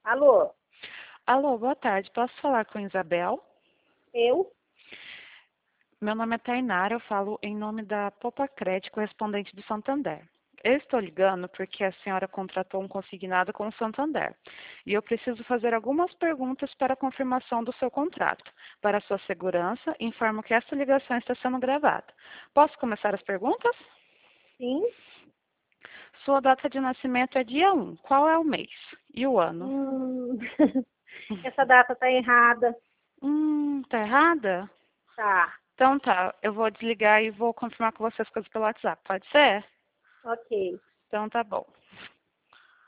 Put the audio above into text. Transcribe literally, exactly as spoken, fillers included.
Alô, Alô, boa tarde. Posso falar com Isabel? eu? Meu nome é Tainara, eu falo em nome da Popacred, correspondente do Santander. Eu estou ligando porque a senhora contratou um consignado com o Santander e eu preciso fazer algumas perguntas para a confirmação do seu contrato. Para sua segurança, informo que esta ligação está sendo gravada. Posso começar as perguntas? Sim? Sua data de nascimento é dia um. Qual é o mês e o ano? Hum, essa data tá errada. Hum, tá errada? Tá, Então tá, eu vou desligar e vou confirmar com você as coisas pelo WhatsApp, pode ser? ok. Então tá bom.